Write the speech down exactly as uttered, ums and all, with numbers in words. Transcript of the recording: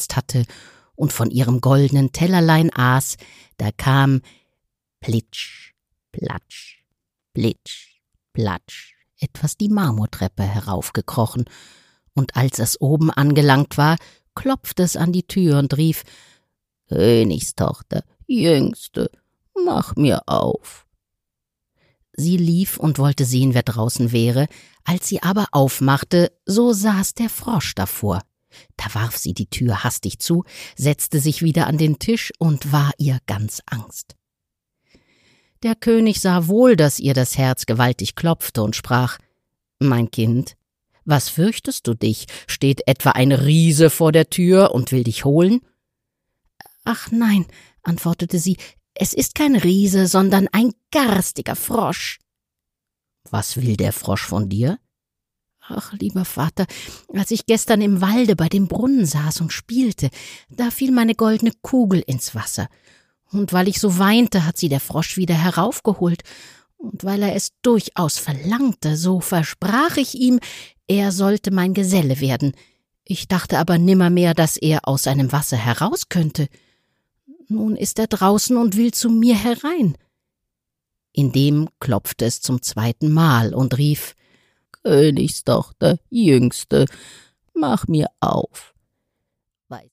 gesetzt hatte und von ihrem goldenen Tellerlein aß, da kam plitsch, platsch, plitsch, platsch etwas die Marmortreppe heraufgekrochen, und als es oben angelangt war, klopfte es an die Tür und rief: »Königstochter, Jüngste, mach mir auf.« Sie lief und wollte sehen, wer draußen wäre. Als sie aber aufmachte, so saß der Frosch davor. Da warf sie die Tür hastig zu, setzte sich wieder an den Tisch und war ihr ganz Angst. Der König sah wohl, dass ihr das Herz gewaltig klopfte und sprach: »Mein Kind, was fürchtest du dich? Steht etwa ein Riese vor der Tür und will dich holen?« »Ach nein«, antwortete sie, »es ist kein Riese, sondern ein garstiger Frosch.« »Was will der Frosch von dir?« »Ach, lieber Vater, als ich gestern im Walde bei dem Brunnen saß und spielte, da fiel meine goldene Kugel ins Wasser. Und weil ich so weinte, hat sie der Frosch wieder heraufgeholt. Und weil er es durchaus verlangte, so versprach ich ihm, er sollte mein Geselle werden. Ich dachte aber nimmermehr, dass er aus seinem Wasser heraus könnte. Nun ist er draußen und will zu mir herein.« Indem klopfte es zum zweiten Mal und rief: »Königstochter, Jüngste, mach mir auf.«